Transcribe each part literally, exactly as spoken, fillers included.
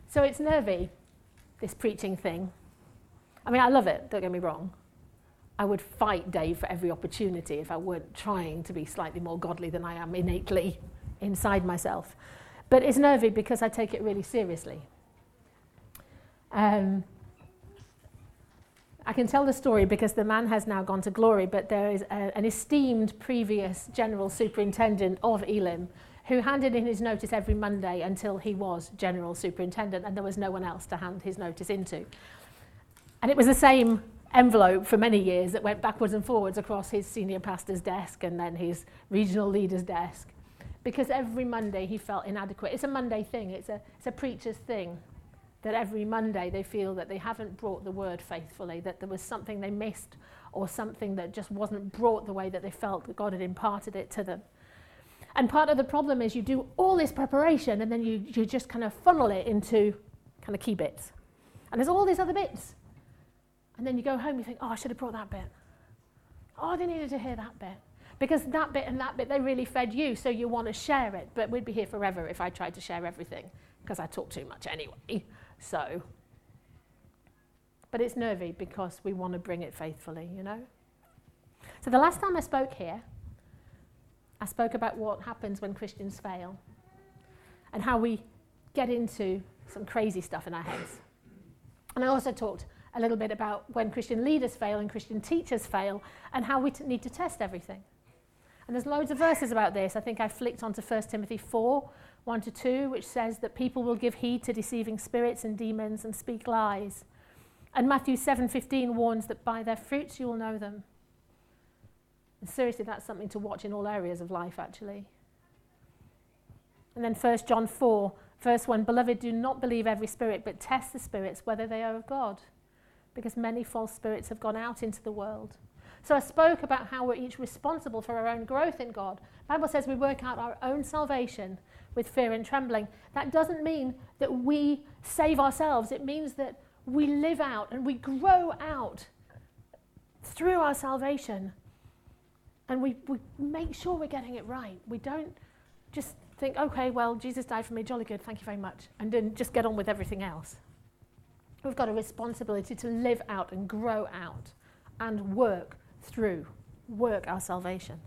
So it's nervy, this preaching thing. I mean, I love it, don't get me wrong. I would fight Dave for every opportunity if I weren't trying to be slightly more godly than I am innately inside myself. But it's nervy because I take it really seriously. Um, I can tell the story because the man has now gone to glory, but there is a, an esteemed previous general superintendent of Elim who handed in his notice every Monday until he was general superintendent, and there was no one else to hand his notice into. And it was the same envelope for many years that went backwards and forwards across his senior pastor's desk and then his regional leader's desk, because every Monday he felt inadequate. It's a Monday thing, it's a, it's a preacher's thing, that every Monday they feel that they haven't brought the word faithfully, that there was something they missed or something that just wasn't brought the way that they felt that God had imparted it to them. And part of the problem is you do all this preparation and then you, you just kind of funnel it into kind of key bits. And there's all these other bits. And then you go home and you think, oh, I should have brought that bit. Oh, they needed to hear that bit. Because that bit and that bit, they really fed you, so you want to share it. But we'd be here forever if I tried to share everything, because I talk too much anyway. So, but it's nervy because we want to bring it faithfully, you know? So the last time I spoke here, I spoke about what happens when Christians fail and how we get into some crazy stuff in our heads. And I also talked a little bit about when Christian leaders fail and Christian teachers fail and how we t- need to test everything. And there's loads of verses about this. I think I flicked onto First Timothy four, one to two, which says that people will give heed to deceiving spirits and demons and speak lies. And Matthew seven fifteen warns that by their fruits you will know them. And seriously, that's something to watch in all areas of life, actually. And then First John four, verse one, Beloved, do not believe every spirit, but test the spirits, whether they are of God, because many false spirits have gone out into the world. So I spoke about how we're each responsible for our own growth in God. The Bible says we work out our own salvation with fear and trembling. That doesn't mean that we save ourselves. It means that we live out and we grow out through our salvation. And we, we make sure we're getting it right. We don't just think, okay, well, Jesus died for me, jolly good, thank you very much, and then just get on with everything else. We've got a responsibility to live out and grow out and work through, work our salvation.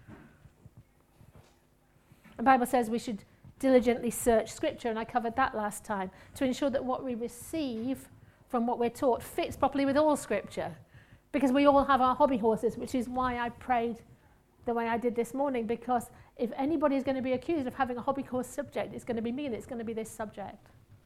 The Bible says we should diligently search Scripture, and I covered that last time, to ensure that what we receive from what we're taught fits properly with all Scripture. Because we all have our hobby horses, which is why I prayed the way I did this morning, because if anybody is going to be accused of having a hobby horse subject, it's going to be me, and it's going to be this subject.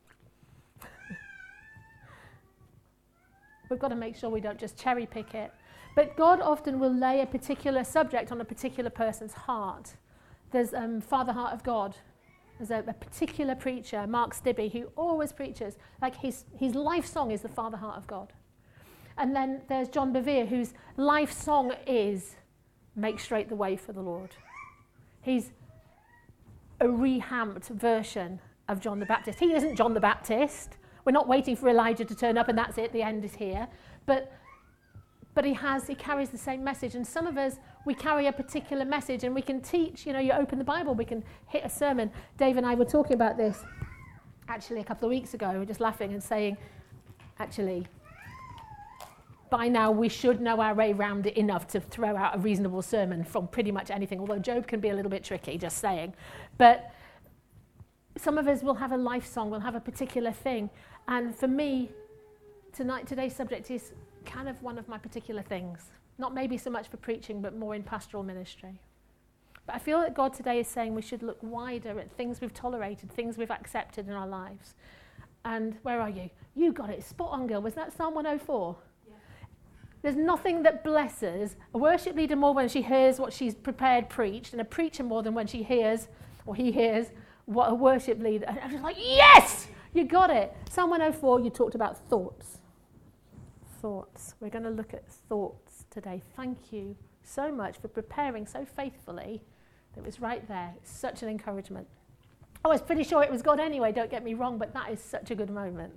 We've got to make sure we don't just cherry pick it. But God often will lay a particular subject on a particular person's heart. There's um, Father Heart of God. There's a, a particular preacher, Mark Stibbe, who always preaches, like his, his life song is the Father Heart of God. And then there's John Bevere, whose life song is Make Straight the Way for the Lord. He's a rehamped version of John the Baptist. He isn't John the Baptist. We're not waiting for Elijah to turn up and that's it, the end is here. But but he has, he carries the same message. And some of us, we carry a particular message and we can teach, you know, you open the Bible, we can hit a sermon. Dave and I were talking about this actually a couple of weeks ago. We were just laughing and saying, actually, by now we should know our way around it enough to throw out a reasonable sermon from pretty much anything, although Job can be a little bit tricky, just saying. But some of us will have a life song, will have a particular thing. And for me, tonight, today's subject is kind of one of my particular things. Not maybe so much for preaching, but more in pastoral ministry. But I feel that God today is saying we should look wider at things we've tolerated, things we've accepted in our lives. And where are you? You got it. Spot on, girl. Was that Psalm one oh four? Yeah. There's nothing that blesses a worship leader more when she hears what she's prepared preached, and a preacher more than when she hears, or he hears, what a worship leader. And I'm just like, yes! You got it. Psalm one oh four, you talked about thoughts. Thoughts. We're going to look at thoughts today. Thank you so much for preparing so faithfully. It was right there. It's such an encouragement. I was pretty sure it was God anyway, don't get me wrong, but that is such a good moment.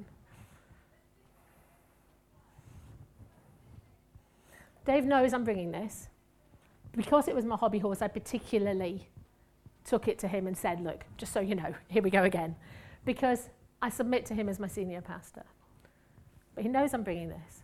Dave knows I'm bringing this. Because it was my hobby horse, I particularly took it to him and said, look, just so you know, here we go again. Because I submit to him as my senior pastor. But he knows I'm bringing this.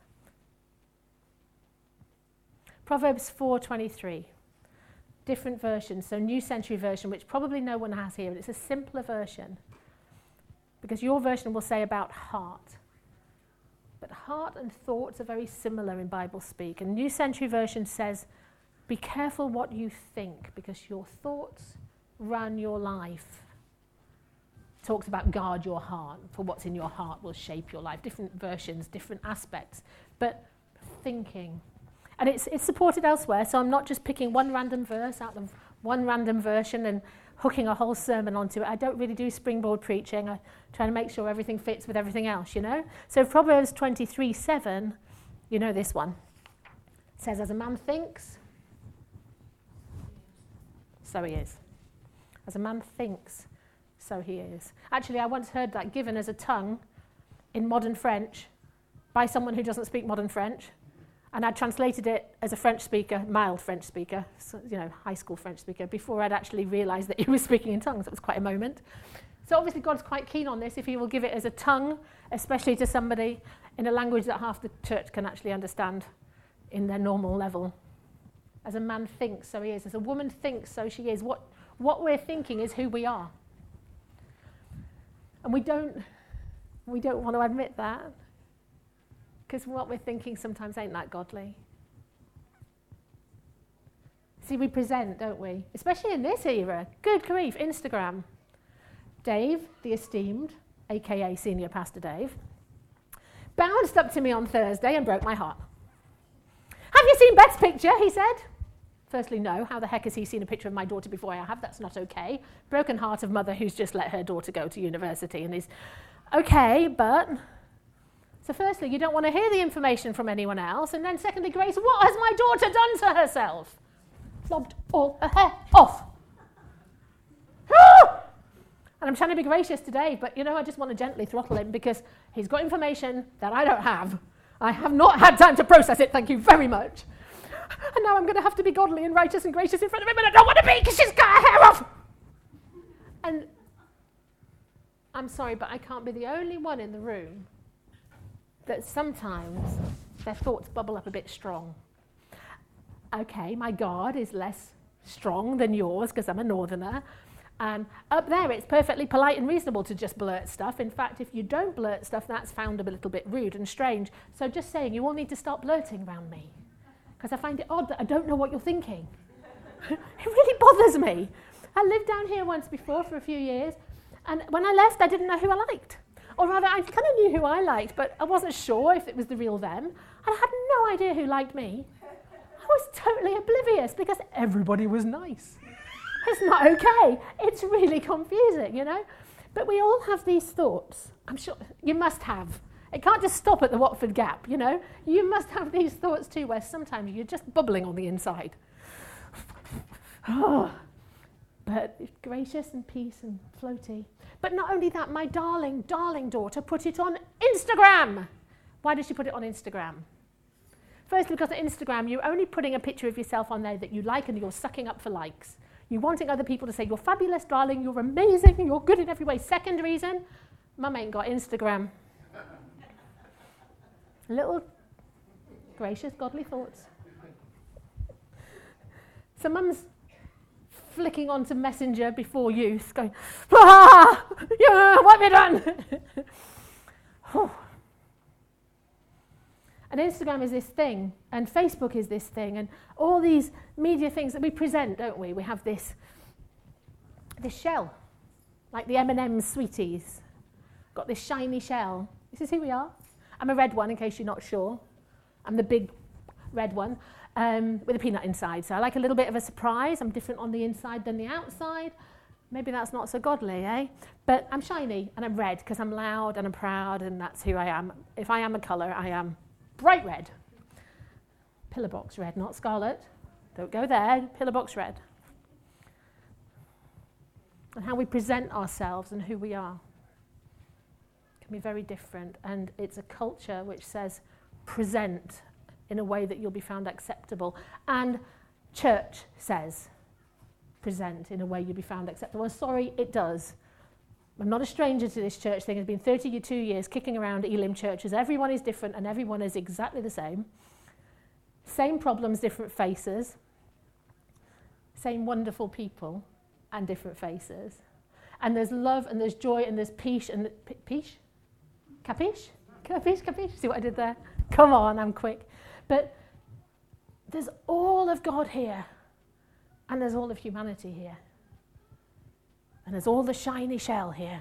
Proverbs four twenty-three. Different versions, so New Century Version, which probably no one has here, and it's a simpler version. Because your version will say about heart. But heart and thoughts are very similar in Bible speak. And New Century Version says, be careful what you think, because your thoughts run your life. Talks about guard your heart, for what's in your heart will shape your life. Different versions, different aspects. But thinking. And it's it's supported elsewhere, so I'm not just picking one random verse out of one random version and hooking a whole sermon onto it. I don't really do springboard preaching. I try to make sure everything fits with everything else, you know? So Proverbs twenty-three seven, you know this one. It says, as a man thinks, so he is. As a man thinks, so he is. Actually, I once heard that given as a tongue in modern French by someone who doesn't speak modern French. And I translated it as a French speaker, mild French speaker, so, you know, high school French speaker, before I'd actually realised that he was speaking in tongues. It was quite a moment. So obviously God's quite keen on this, if he will give it as a tongue, especially to somebody in a language that half the church can actually understand in their normal level. As a man thinks, so he is. As a woman thinks, so she is. What, what we're thinking is who we are. And we don't, we don't want to admit that. Because what we're thinking sometimes ain't that godly. See, we present, don't we? Especially in this era. Good grief, Instagram. Dave, the esteemed, a k a. Senior Pastor Dave, bounced up to me on Thursday and broke my heart. Have you seen Beth's picture, he said. Firstly, no. How the heck has he seen a picture of my daughter before I have? That's not okay. Broken heart of mother who's just let her daughter go to university and is okay, but... So firstly, you don't want to hear the information from anyone else. And then secondly, Grace, what has my daughter done to herself? Lobbed all her hair off. And I'm trying to be gracious today, but, you know, I just want to gently throttle him because he's got information that I don't have. I have not had time to process it, thank you very much. And now I'm going to have to be godly and righteous and gracious in front of him, and I don't want to be because she's got her hair off. And I'm sorry, but I can't be the only one in the room that sometimes their thoughts bubble up a bit strong. Okay, my guard is less strong than yours because I'm a northerner. And up there, it's perfectly polite and reasonable to just blurt stuff. In fact, if you don't blurt stuff, that's found a little bit rude and strange. So just saying, you all need to stop blurting around me. Because I find it odd that I don't know what you're thinking. It really bothers me. I lived down here once before for a few years. And when I left, I didn't know who I liked. Or rather, I kind of knew who I liked, but I wasn't sure if it was the real them. I had no idea who liked me. I was totally oblivious because everybody was nice. It's not okay. It's really confusing, you know? But we all have these thoughts. I'm sure you must have. It can't just stop at the Watford Gap, you know? You must have these thoughts too, where sometimes you're just bubbling on the inside. Oh, but gracious and peace and floaty. But not only that, my darling, darling daughter put it on Instagram. Why did she put it on Instagram? Firstly, because on Instagram, you're only putting a picture of yourself on there that you like and you're sucking up for likes. You're wanting other people to say, you're fabulous, darling, you're amazing, you're good in every way. Second reason, Mum ain't got Instagram. Little gracious, godly thoughts. So Mum's flicking onto Messenger before youth, going, ah, yeah, what have you done? And Instagram is this thing, and Facebook is this thing, and all these media things that we present, don't we? We have this, this shell, like the M and M's sweeties. Got this shiny shell. This is who we are. I'm a red one, in case you're not sure. I'm the big red one. Um, with a peanut inside. So I like a little bit of a surprise. I'm different on the inside than the outside. Maybe that's not so godly, eh? But I'm shiny and I'm red because I'm loud and I'm proud and that's who I am. If I am a colour, I am bright red. Pillar box red, not scarlet. Don't go there, pillar box red. And how we present ourselves and who we are can be very different. And it's a culture which says present in a way that you'll be found acceptable. And church says, present in a way you'll be found acceptable. And sorry, it does. I'm not a stranger to this church thing. It's been thirty-two years kicking around Elim churches. Everyone is different and everyone is exactly the same. Same problems, different faces. Same wonderful people and different faces. And there's love and there's joy and there's peace and p- peace? Capiche? Capiche, capiche? See what I did there? Come on, I'm quick. But there's all of God here. And there's all of humanity here. And there's all the shiny shell here.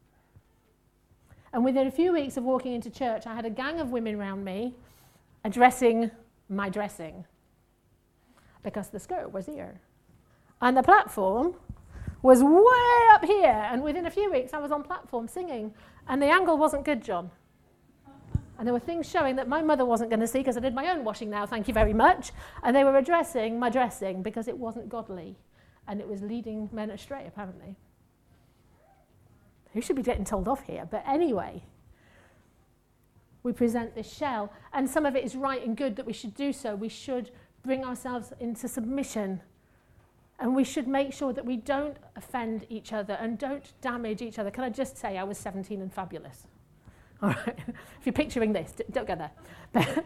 And within a few weeks of walking into church, I had a gang of women around me addressing my dressing. Because the skirt was here. And the platform was way up here. And within a few weeks, I was on platform singing. And the angle wasn't good, John. And there were things showing that my mother wasn't going to see because I did my own washing now, thank you very much. And they were addressing my dressing because it wasn't godly. And it was leading men astray, apparently. Who should be getting told off here? But anyway, we present this shell. And some of it is right and good that we should do so. We should bring ourselves into submission. And we should make sure that we don't offend each other and don't damage each other. Can I just say I was seventeen and fabulous? All right. If you're picturing this, d- don't go there. But,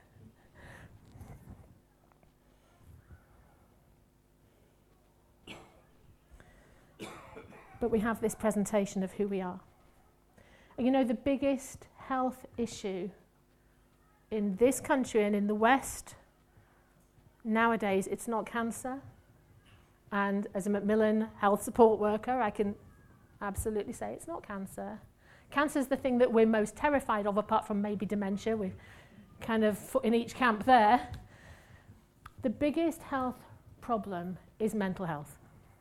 but we have this presentation of who we are. And you know, the biggest health issue in this country and in the West nowadays, it's not cancer. And as a Macmillan health support worker, I can absolutely say it's not cancer. Cancer is the thing that we're most terrified of, apart from maybe dementia. We're kind of in each camp there. The biggest health problem is mental health.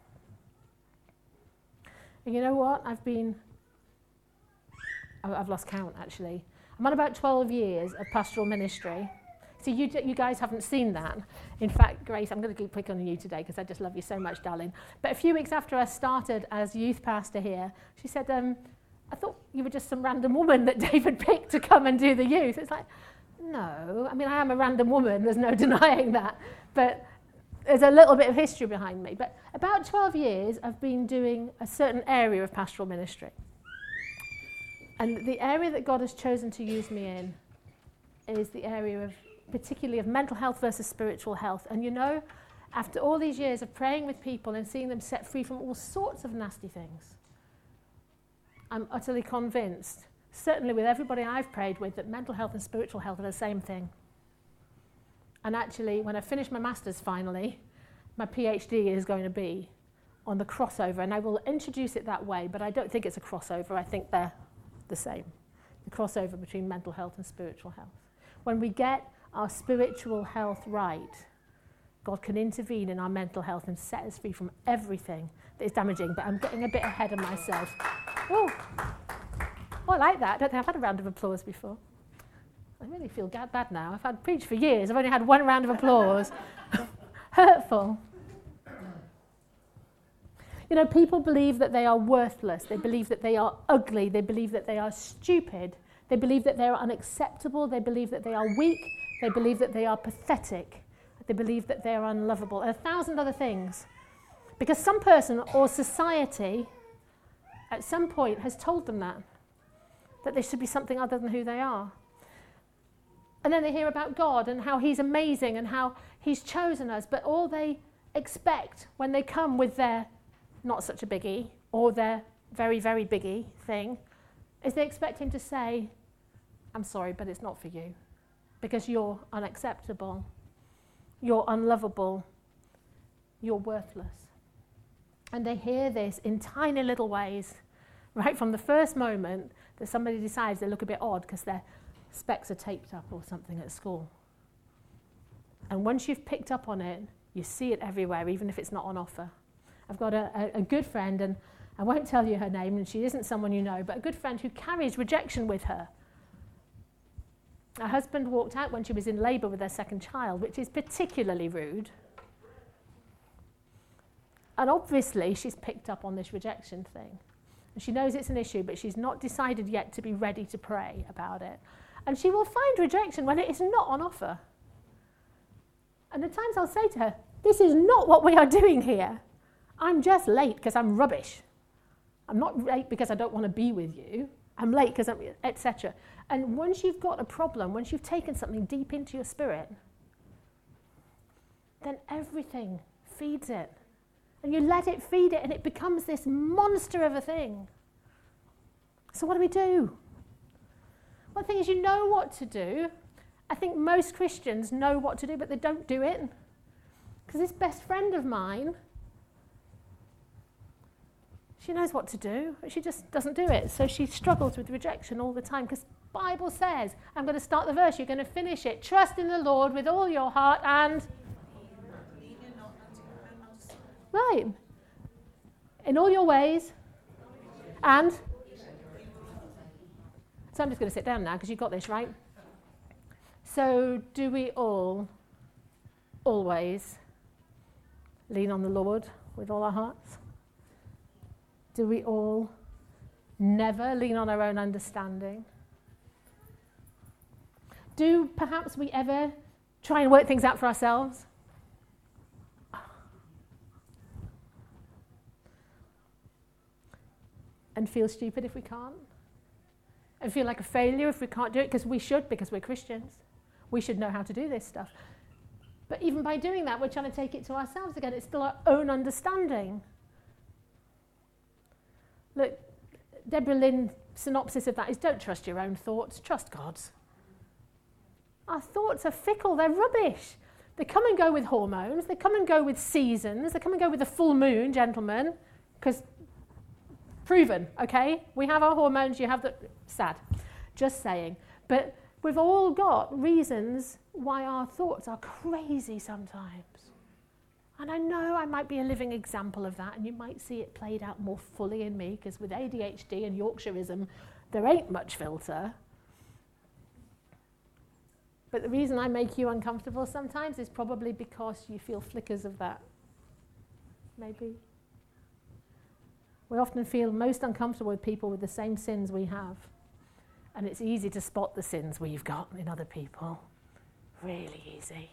And you know what? I've been, I've lost count actually. I'm on about twelve years of pastoral ministry. So you, you guys haven't seen that. In fact, Grace, I'm going to keep picking on you today because I just love you so much, darling. But a few weeks after I started as youth pastor here, she said, um, I thought you were just some random woman that David picked to come and do the youth. It's like, no. I mean, I am a random woman. There's no denying that. But there's a little bit of history behind me. But about twelve years, I've been doing a certain area of pastoral ministry. And the area that God has chosen to use me in is the area of particularly of mental health versus spiritual health. And you know, after all these years of praying with people and seeing them set free from all sorts of nasty things, I'm utterly convinced, certainly with everybody I've prayed with, that mental health and spiritual health are the same thing. And actually, when I finish my master's finally, my PhD is going to be on the crossover, and I will introduce it that way, but I don't think it's a crossover. I think they're the same, the crossover between mental health and spiritual health. When we get our spiritual health right, God can intervene in our mental health and set us free from everything that is damaging. But I'm getting a bit ahead of myself. Oh, oh I like that. I don't think I've had a round of applause before. I really feel bad now. I've had preached for years. I've only had one round of applause. Hurtful. You know, people believe that they are worthless. They believe that they are ugly. They believe that they are stupid. They believe that they are unacceptable. They believe that they are weak. They believe that they are pathetic. They believe that they are unlovable. And a thousand other things. Because some person or society at some point has told them that. That they should be something other than who they are. And then they hear about God and how he's amazing and how he's chosen us. But all they expect when they come with their not such a biggie or their very, very biggie thing is they expect him to say, I'm sorry, but it's not for you. Because you're unacceptable. You're unlovable. You're worthless. And they hear this in tiny little ways, right from the first moment that somebody decides they look a bit odd because their specs are taped up or something at school. And once you've picked up on it, you see it everywhere, even if it's not on offer. I've got a, a, a good friend, and I won't tell you her name, and she isn't someone you know, but a good friend who carries rejection with her. Her husband walked out when she was in labour with their second child, which is particularly rude. And obviously, she's picked up on this rejection thing. And she knows it's an issue, but she's not decided yet to be ready to pray about it. And she will find rejection when it is not on offer. And at times I'll say to her, this is not what we are doing here. I'm just late because I'm rubbish. I'm not late because I don't want to be with you. I'm late because I'm, et cetera. And once you've got a problem, once you've taken something deep into your spirit, then everything feeds it. And you let it feed it, and it becomes this monster of a thing. So what do we do? Well, the thing is, you know what to do. I think most Christians know what to do, but they don't do it. Because this best friend of mine, she knows what to do, but she just doesn't do it. So she struggles with rejection all the time, because the Bible says, I'm going to start the verse, you're going to finish it. Trust in the Lord with all your heart and... Right. In all your ways. And? So I'm just going to sit down now, because you've got this, right? So do we all always lean on the Lord with all our hearts? Do we all never lean on our own understanding? Do perhaps we ever try and work things out for ourselves? And feel stupid if we can't? And feel like a failure if we can't do it? Because we should, because we're Christians. We should know how to do this stuff. But even by doing that, we're trying to take it to ourselves again. It's still our own understanding. Look, Deborah Lynn's synopsis of that is, don't trust your own thoughts, trust God's. Our thoughts are fickle, they're rubbish. They come and go with hormones, they come and go with seasons, they come and go with the full moon, gentlemen, because proven, okay? We have our hormones, you have the... Sad, just saying. But we've all got reasons why our thoughts are crazy sometimes. And I know I might be a living example of that, and you might see it played out more fully in me, because with A D H D and Yorkshireism, there ain't much filter. But the reason I make you uncomfortable sometimes is probably because you feel flickers of that. Maybe. We often feel most uncomfortable with people with the same sins we have. And it's easy to spot the sins we've got in other people. Really easy.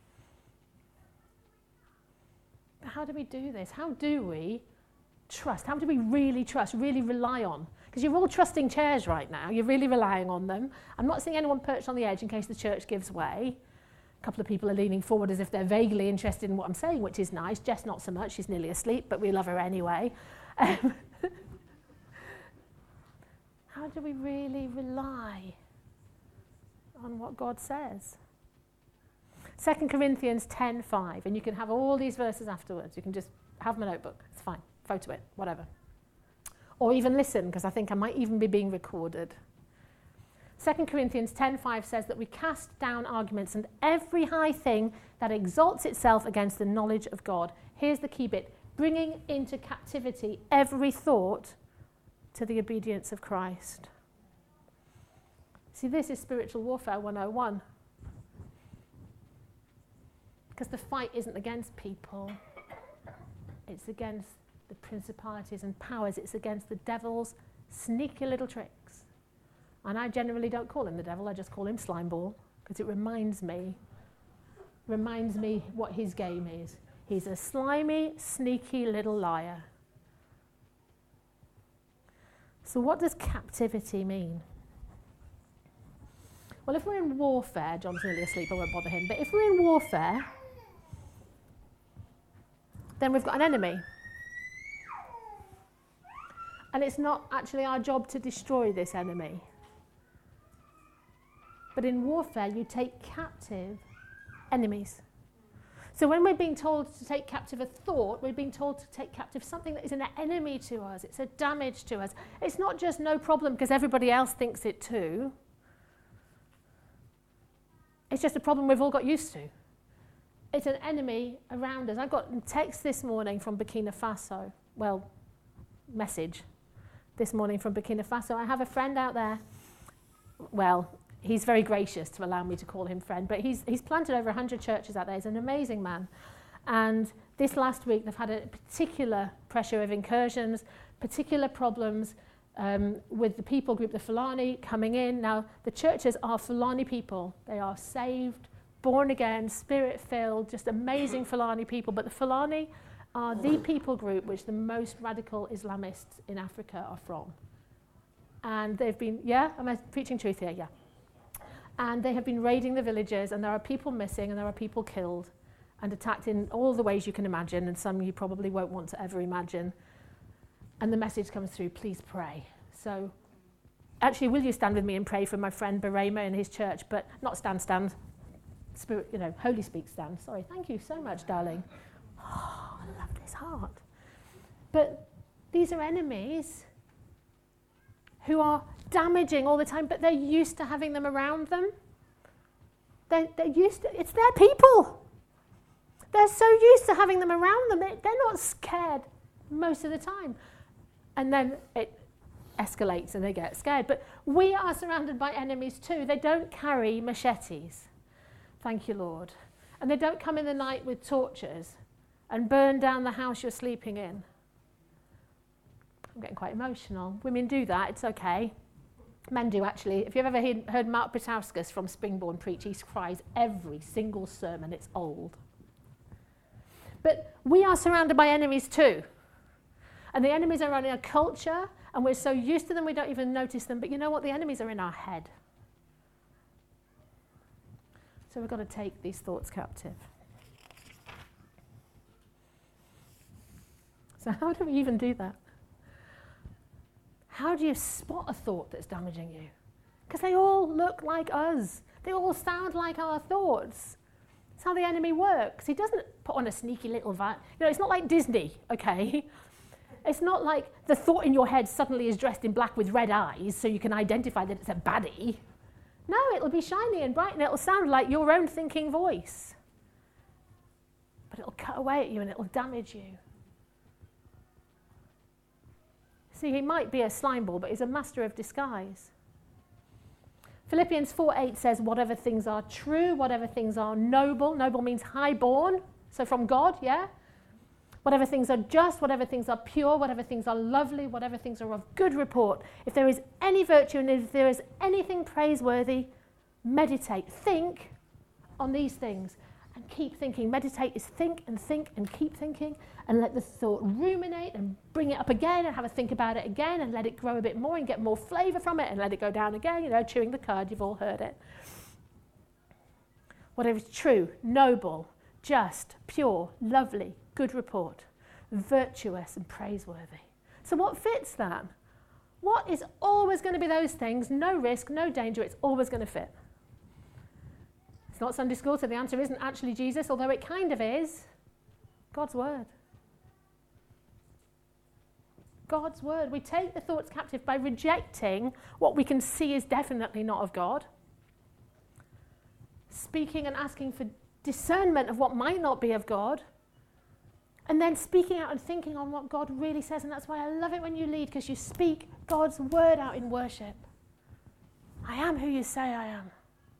But how do we do this? How do we trust? How do we really trust, really rely on? Because you're all trusting chairs right now. You're really relying on them. I'm not seeing anyone perched on the edge in case the church gives way. A couple of people are leaning forward as if they're vaguely interested in what I'm saying, which is nice. Jess, not so much. She's nearly asleep, but we love her anyway. Um, how do we really rely on what God says? Second Corinthians ten five, and you can have all these verses afterwards. You can just have my notebook. It's fine. Photo it, whatever. Or even listen, because I think I might even be being recorded. Second Corinthians ten five says that we cast down arguments and every high thing that exalts itself against the knowledge of God. Here's the key bit. Bringing into captivity every thought to the obedience of Christ. See, this is spiritual warfare one oh one. Because the fight isn't against people. It's against the principalities and powers. It's against the devil's sneaky little tricks. And I generally don't call him the devil. I just call him Slimeball, because it reminds me, reminds me what his game is. He's a slimy, sneaky little liar. So what does captivity mean? Well, if we're in warfare, John's nearly asleep, I won't bother him, but if we're in warfare, then we've got an enemy. And it's not actually our job to destroy this enemy. But in warfare, you take captive enemies. So when we're being told to take captive a thought, we're being told to take captive something that is an enemy to us. It's a damage to us. It's not just no problem because everybody else thinks it too. It's just a problem we've all got used to. It's an enemy around us. I got a text this morning from Burkina Faso. Well, message this morning from Burkina Faso. I have a friend out there. Well, he's very gracious to allow me to call him friend, but he's he's planted over one hundred churches out there. He's an amazing man. And this last week, they've had a particular pressure of incursions, particular problems um, with the people group, the Fulani, coming in. Now, the churches are Fulani people. They are saved, born again, spirit-filled, just amazing Fulani people. But the Fulani are the people group which the most radical Islamists in Africa are from. And they've been, yeah, am I preaching truth here? Yeah. And they have been raiding the villages, and there are people missing, and there are people killed and attacked in all the ways you can imagine, and some you probably won't want to ever imagine. And the message comes through, please pray. So actually, will you stand with me and pray for my friend Barema in his church, but not stand, stand. Spirit, you know, Holy Speak stand. Sorry, thank you so much, darling. Oh, I love this heart. But these are enemies who are damaging all the time, but they're used to having them around them. They're, they're used to, it's their people. They're so used to having them around them, they, they're not scared most of the time. And then it escalates and they get scared. But we are surrounded by enemies too. They don't carry machetes. Thank you, Lord. And they don't come in the night with torches and burn down the house you're sleeping in. I'm getting quite emotional. Women do that, it's okay. Men do actually. If you've ever heard, heard Mark Britauskas from Springbourne preach, he cries every single sermon, it's old. But we are surrounded by enemies too. And the enemies are in our culture, and we're so used to them we don't even notice them. But you know what? The enemies are in our head. So we've got to take these thoughts captive. So how do we even do that? How do you spot a thought that's damaging you? Because they all look like us. They all sound like our thoughts. That's how the enemy works. He doesn't put on a sneaky little vi- You know, it's not like Disney, okay? It's not like the thought in your head suddenly is dressed in black with red eyes so you can identify that it's a baddie. No, it'll be shiny and bright and it'll sound like your own thinking voice. But it'll cut away at you and it'll damage you. See, he might be a slime ball, but he's a master of disguise. Philippians four eight says, whatever things are true, whatever things are noble. Noble means highborn, so from God, yeah? Whatever things are just, whatever things are pure, whatever things are lovely, whatever things are of good report. If there is any virtue and if there is anything praiseworthy, meditate, think on these things and keep thinking. Meditate is think and think and keep thinking and let the thought ruminate and bring it up again and have a think about it again and let it grow a bit more and get more flavour from it and let it go down again, you know, chewing the cud, you've all heard it. Whatever is true, noble, just, pure, lovely, good report, virtuous and praiseworthy. So what fits that? What is always going to be those things? No risk, no danger, it's always going to fit. It's not Sunday school, so the answer isn't actually Jesus, although it kind of is. God's word. God's word. We take the thoughts captive by rejecting what we can see is definitely not of God. Speaking and asking for discernment of what might not be of God. And then speaking out and thinking on what God really says. And that's why I love it when you lead, because you speak God's word out in worship. I am who you say I am.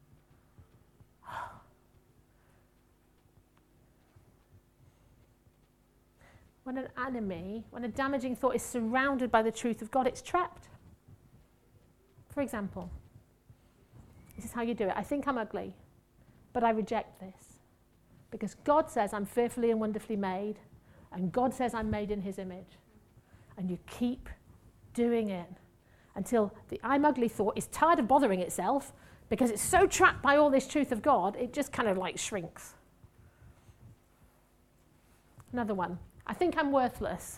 When an enemy, when a damaging thought is surrounded by the truth of God, it's trapped. For example, this is how you do it. I think I'm ugly, but I reject this. Because God says I'm fearfully and wonderfully made, and God says I'm made in his image. And you keep doing it until the I'm ugly thought is tired of bothering itself, because it's so trapped by all this truth of God, it just kind of like shrinks. Another one. I think I'm worthless.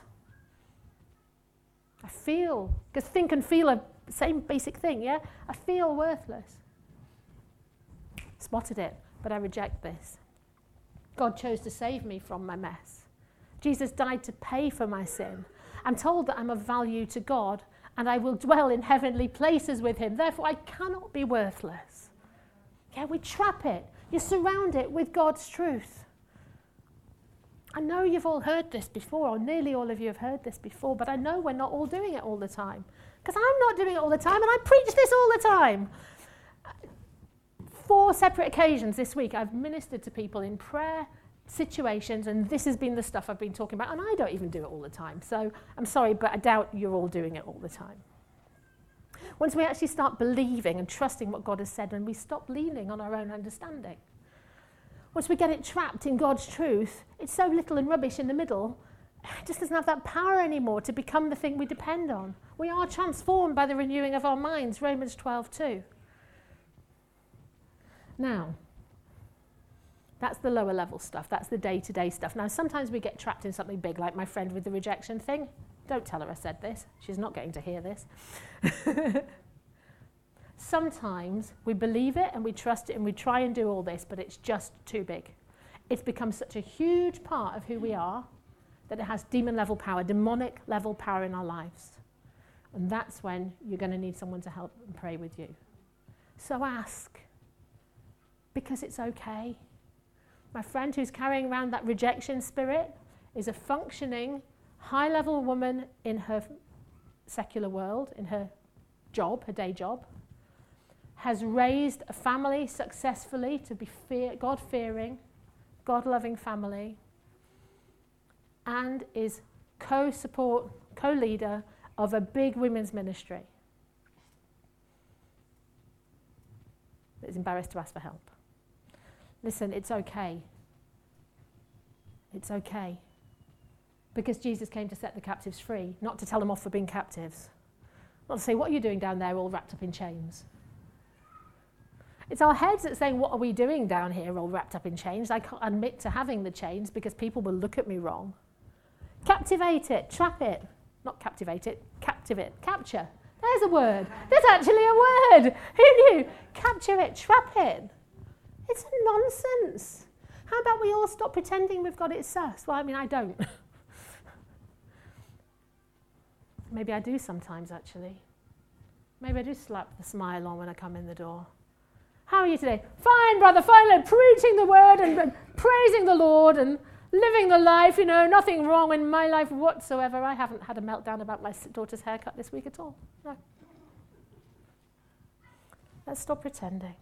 I feel, because think and feel are the same basic thing, yeah? I feel worthless. Spotted it, but I reject this. God chose to save me from my mess. Jesus died to pay for my sin. I'm told that I'm of value to God, and I will dwell in heavenly places with him. Therefore, I cannot be worthless. Yeah, we trap it. You surround it with God's truth. I know you've all heard this before, or nearly all of you have heard this before, but I know we're not all doing it all the time. Because I'm not doing it all the time, and I preach this all the time. Four separate occasions this week, I've ministered to people in prayer situations, and this has been the stuff I've been talking about, and I don't even do it all the time. So I'm sorry, but I doubt you're all doing it all the time. Once we actually start believing and trusting what God has said, and we stop leaning on our own understanding, Once we get it trapped in God's truth, it's so little and rubbish in the middle, it just doesn't have that power anymore to become the thing we depend on. We are transformed by the renewing of our minds, Romans twelve two. Now, that's the lower level stuff. That's the day-to-day stuff. Now, sometimes we get trapped in something big, like my friend with the rejection thing. Don't tell her I said this. She's not getting to hear this. Sometimes we believe it and we trust it and we try and do all this, but it's just too big. It's become such a huge part of who we are that it has demon-level power, demonic-level power in our lives. And that's when you're going to need someone to help and pray with you. So ask, because it's okay. My friend who's carrying around that rejection spirit is a functioning, high-level woman in her secular world, in her job, her day job, has raised a family successfully to be fear, God-fearing, God-loving family, and is co-support, co-leader of a big women's ministry. But is embarrassed to ask for help. Listen, it's okay. It's okay. Because Jesus came to set the captives free, not to tell them off for being captives. Not to say, what are you doing down there all wrapped up in chains? It's our heads that's saying, what are we doing down here all wrapped up in chains? I can't admit to having the chains because people will look at me wrong. Captivate it, trap it. Not captivate it, captivate, capture. There's a word. There's actually a word. Who knew? Capture it, trap it. It's nonsense. How about we all stop pretending we've got it sus? Well, I mean, I don't. Maybe I do sometimes, actually. Maybe I do slap the smile on when I come in the door. How are you today? Fine, brother, fine. Preaching the word and, and praising the Lord and living the life, you know, nothing wrong in my life whatsoever. I haven't had a meltdown about my daughter's haircut this week at all. No. Let's stop pretending.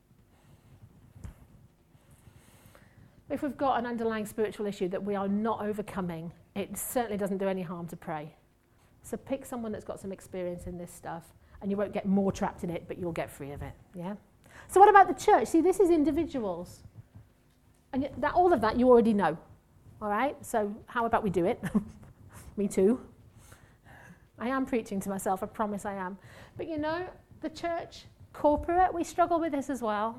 If we've got an underlying spiritual issue that we are not overcoming, it certainly doesn't do any harm to pray. So pick someone that's got some experience in this stuff, and you won't get more trapped in it, but you'll get free of it. Yeah? So what about the church? See, this is individuals. And that, all of that you already know. All right? So how about we do it? Me too. I am preaching to myself, I promise I am. But you know, the church, corporate, we struggle with this as well.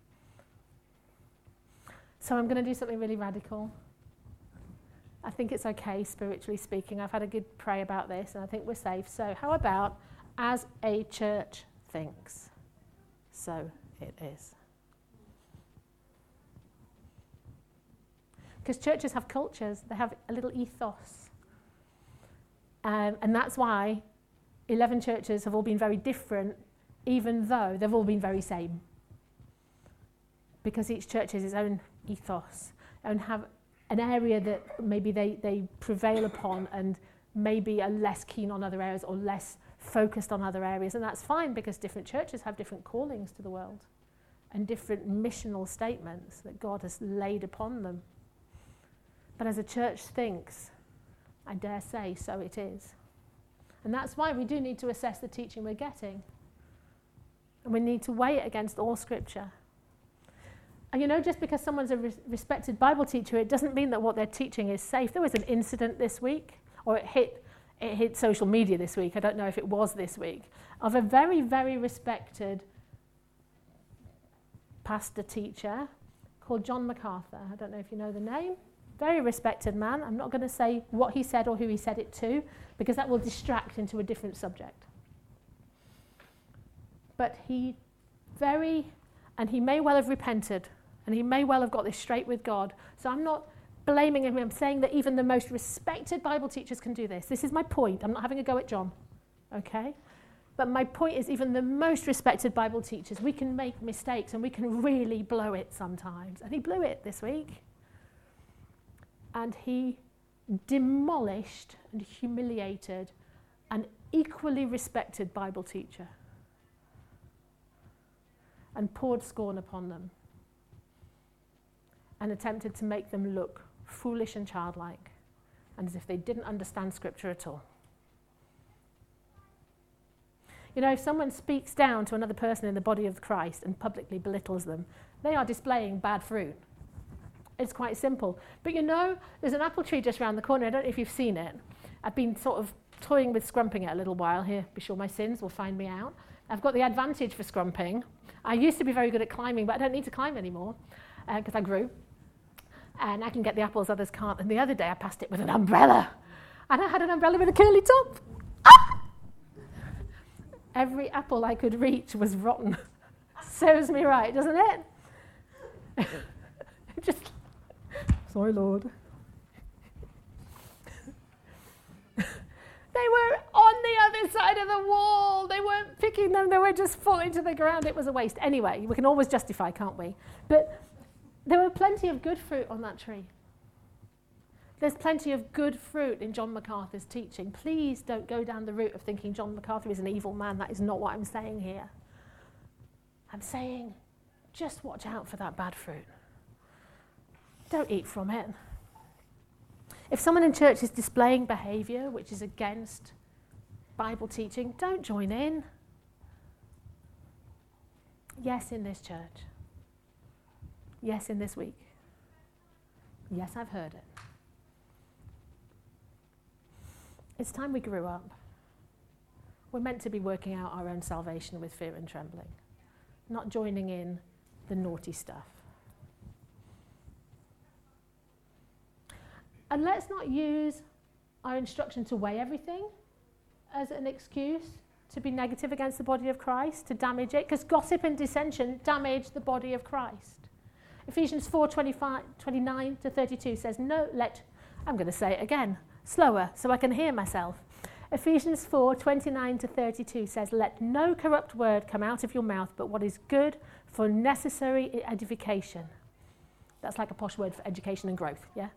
So I'm going to do something really radical. I think it's okay, spiritually speaking. I've had a good pray about this, and I think we're safe. So how about, as a church thinks, so it is. Because churches have cultures. They have a little ethos. Um, and that's why eleven churches have all been very different, even though they've all been very same. Because each church has its own ethos and have an area that maybe they, they prevail upon and maybe are less keen on other areas or less focused on other areas. And that's fine, because different churches have different callings to the world and different missional statements that God has laid upon them. But as a church thinks, I dare say, so it is. And that's why we do need to assess the teaching we're getting. And we need to weigh it against all Scripture. And you know, just because someone's a res- respected Bible teacher, it doesn't mean that what they're teaching is safe. There was an incident this week, or it hit, it hit social media this week, I don't know if it was this week, of a very, very respected pastor teacher called John MacArthur. I don't know if you know the name. Very respected man. I'm not going to say what he said or who he said it to, because that will distract into a different subject. But he very, and he may well have repented, and he may well have got this straight with God. So I'm not blaming him. I'm saying that even the most respected Bible teachers can do this. This is my point. I'm not having a go at John. Okay? But my point is, even the most respected Bible teachers, we can make mistakes and we can really blow it sometimes. And he blew it this week. And he demolished and humiliated an equally respected Bible teacher and poured scorn upon them and attempted to make them look foolish and childlike, and as if they didn't understand Scripture at all. You know, if someone speaks down to another person in the body of Christ and publicly belittles them, they are displaying bad fruit. It's quite simple. But you know, there's an apple tree just around the corner. I don't know if you've seen it. I've been sort of toying with scrumping it a little while here. Be sure my sins will find me out. I've got the advantage for scrumping. I used to be very good at climbing, but I don't need to climb anymore because uh, I grew. And I can get the apples others can't. And the other day I passed it with an umbrella. And I had an umbrella with a curly top. Ah! Every apple I could reach was rotten. Serves me right, doesn't it? Just, sorry, Lord. They were on the other side of the wall. They weren't picking them. They were just falling to the ground. It was a waste. Anyway, we can always justify, can't we? But there were plenty of good fruit on that tree. There's plenty of good fruit in John MacArthur's teaching. Please don't go down the route of thinking John MacArthur is an evil man. That is not what I'm saying here. I'm saying just watch out for that bad fruit. Don't eat from it. If someone in church is displaying behaviour which is against Bible teaching, don't join in. Yes, in this church. Yes, in this week. Yes, I've heard it. It's time we grew up. We're meant to be working out our own salvation with fear and trembling, not joining in the naughty stuff. And let's not use our instruction to weigh everything as an excuse to be negative against the body of Christ, to damage it, because gossip and dissension damage the body of Christ. Ephesians four, twenty-five, twenty-nine to thirty-two says, no, let, I'm going to say it again, slower, so I can hear myself. Ephesians four, twenty-nine to thirty-two says, let no corrupt word come out of your mouth, but what is good for necessary edification. That's like a posh word for education and growth, yeah?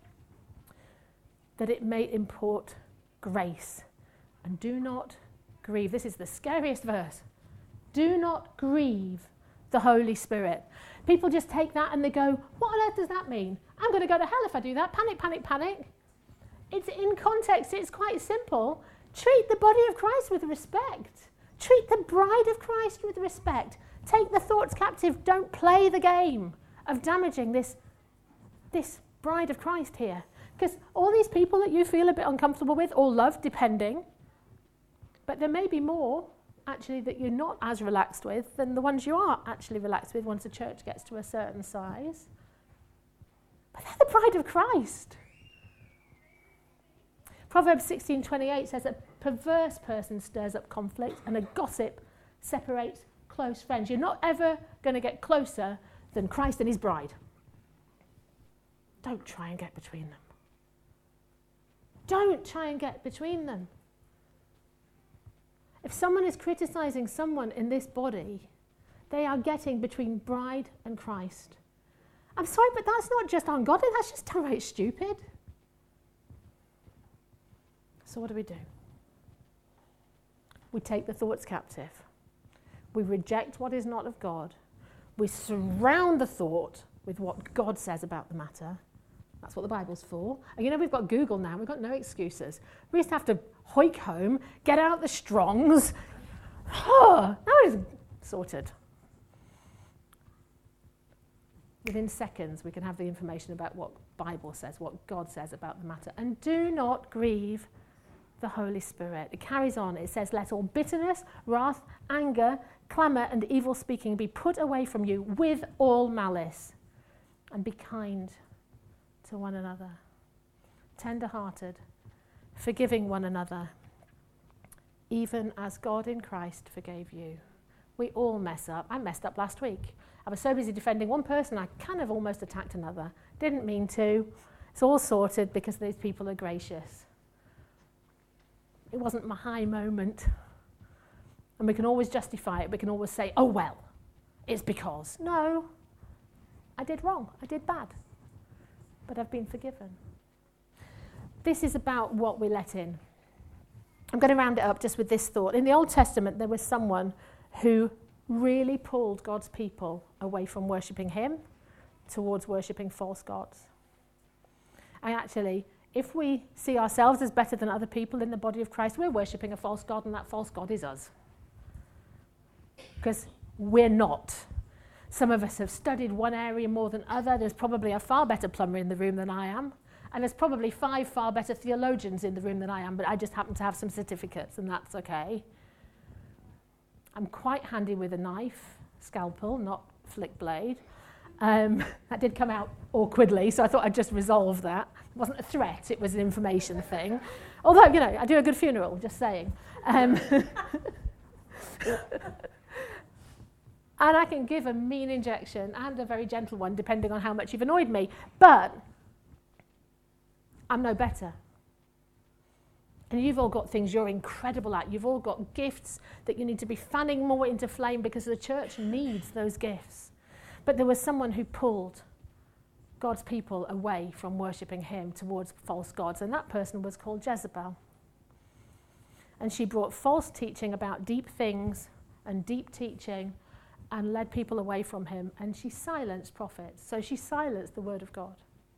That it may import grace. And do not grieve. This is the scariest verse. Do not grieve the Holy Spirit. People just take that and they go, what on earth does that mean? I'm going to go to hell if I do that. Panic, panic, panic. It's in context. It's quite simple. Treat the body of Christ with respect. Treat the bride of Christ with respect. Take the thoughts captive. Don't play the game of damaging this, this bride of Christ here. Because all these people that you feel a bit uncomfortable with, or love, depending, but there may be more, actually, that you're not as relaxed with than the ones you are actually relaxed with once the church gets to a certain size. But they're the bride of Christ. Proverbs sixteen twenty-eight says a perverse person stirs up conflict and a gossip separates close friends. You're not ever going to get closer than Christ and his bride. Don't try and get between them. Don't try and get between them. If someone is criticizing someone in this body, they are getting between bride and Christ. I'm sorry, but that's not just ungodly, that's just downright stupid. So what do we do? We take the thoughts captive. We reject what is not of God. We surround the thought with what God says about the matter. That's what the Bible's for. And you know, we've got Google now. We've got no excuses. We used to have to hoik home, get out the Strongs. Oh, now it's sorted. Within seconds, we can have the information about what Bible says, what God says about the matter. And do not grieve the Holy Spirit. It carries on. It says, let all bitterness, wrath, anger, clamour, and evil speaking be put away from you with all malice. And be kind to one another, tender-hearted, forgiving one another, even as God in Christ forgave you. We all mess up. I messed up last week. I was so busy defending one person, I kind of almost attacked another. Didn't mean to. It's all sorted because these people are gracious. It wasn't my high moment. And we can always justify it. We can always say, oh, well, it's because. No, I did wrong. I did bad. But I've been forgiven. This is about what we let in. I'm going to round it up just with this thought. In the Old Testament, there was someone who really pulled God's people away from worshipping him towards worshipping false gods. And actually, if we see ourselves as better than other people in the body of Christ, we're worshipping a false god, and that false god is us. Because we're not. Some of us have studied one area more than other. There's probably a far better plumber in the room than I am. And there's probably five far better theologians in the room than I am, but I just happen to have some certificates, and that's okay. I'm quite handy with a knife, scalpel, not flick blade. Um, that did come out awkwardly, so I thought I'd just resolve that. It wasn't a threat, it was an information thing. Although, you know, I do a good funeral, just saying. Um, and I can give a mean injection and a very gentle one, depending on how much you've annoyed me. But I'm no better. And you've all got things you're incredible at. You've all got gifts that you need to be fanning more into flame because the church needs those gifts. But there was someone who pulled God's people away from worshipping him towards false gods, and that person was called Jezebel. And she brought false teaching about deep things and deep teaching and led people away from him, and she silenced prophets. So she silenced the word of God.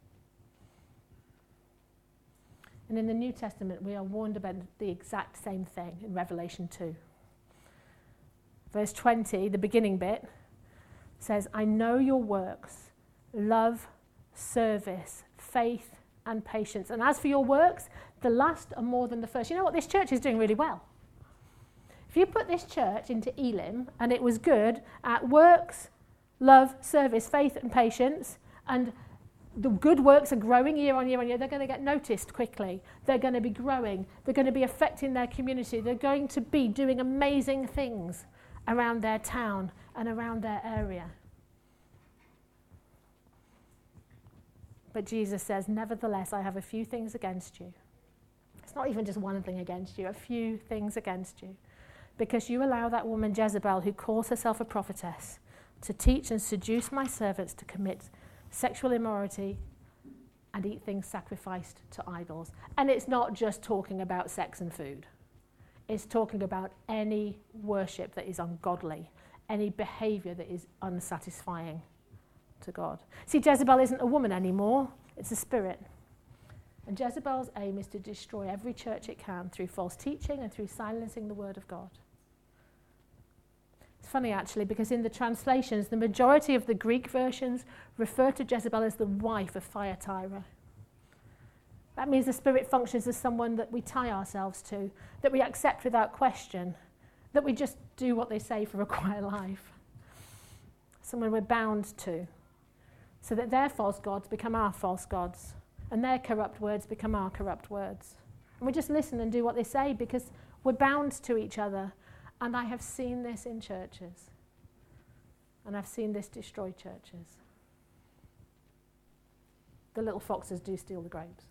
And in the New Testament, we are warned about the exact same thing in Revelation two. Verse twenty, the beginning bit, says, I know your works, love, service, faith, and patience. And as for your works, the last are more than the first. You know what? This church is doing really well. If you put this church into Elim, and it was good at works, love, service, faith, and patience, and the good works are growing year on year on year, they're going to get noticed quickly. They're going to be growing. They're going to be affecting their community. They're going to be doing amazing things around their town and around their area. But Jesus says, nevertheless, I have a few things against you. It's not even just one thing against you, a few things against you. Because you allow that woman Jezebel, who calls herself a prophetess, to teach and seduce my servants to commit sexual immorality and eat things sacrificed to idols. And it's not just talking about sex and food. It's talking about any worship that is ungodly, any behavior that is unsatisfying to God. See, Jezebel isn't a woman anymore, it's a spirit. And Jezebel's aim is to destroy every church it can through false teaching and through silencing the word of God. It's funny, actually, because in the translations, the majority of the Greek versions refer to Jezebel as the wife of Thyatira. That means the spirit functions as someone that we tie ourselves to, that we accept without question, that we just do what they say for a quiet life. Someone we're bound to, so that their false gods become our false gods, and their corrupt words become our corrupt words. And we just listen and do what they say because we're bound to each other. And I have seen this in churches. And I've seen this destroy churches. The little foxes do steal the grapes.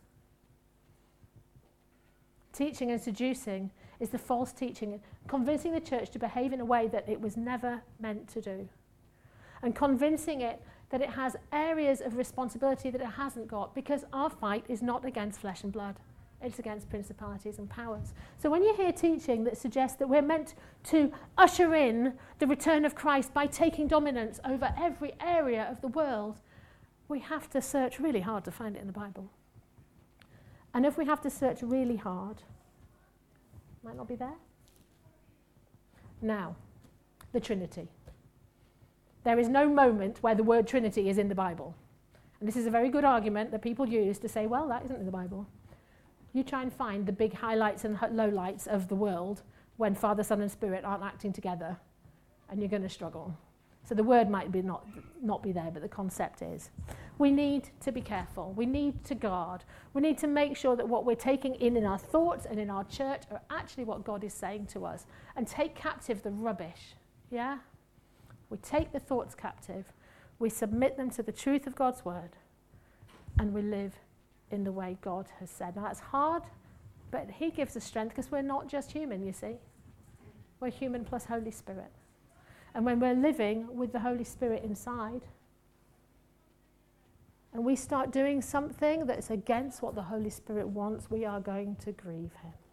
Teaching and seducing is the false teaching, convincing the church to behave in a way that it was never meant to do. And convincing it that it has areas of responsibility that it hasn't got, because our fight is not against flesh and blood. It's against principalities and powers. So when you hear teaching that suggests that we're meant to usher in the return of Christ by taking dominance over every area of the world, we have to search really hard to find it in the Bible. And if we have to search really hard, it might not be there. Now, the Trinity. There is no moment where the word Trinity is in the Bible. And this is a very good argument that people use to say, well, that isn't in the Bible. You try and find the big highlights and lowlights of the world when Father, Son, and Spirit aren't acting together, and you're going to struggle. So the word might be not, not be there, but the concept is. We need to be careful. We need to guard. We need to make sure that what we're taking in in our thoughts and in our church are actually what God is saying to us, and take captive the rubbish. Yeah? We take the thoughts captive, we submit them to the truth of God's word, and we live in the way God has said. Now that's hard, but he gives us strength because we're not just human, you see. We're human plus Holy Spirit. And when we're living with the Holy Spirit inside, and we start doing something that's against what the Holy Spirit wants, we are going to grieve him.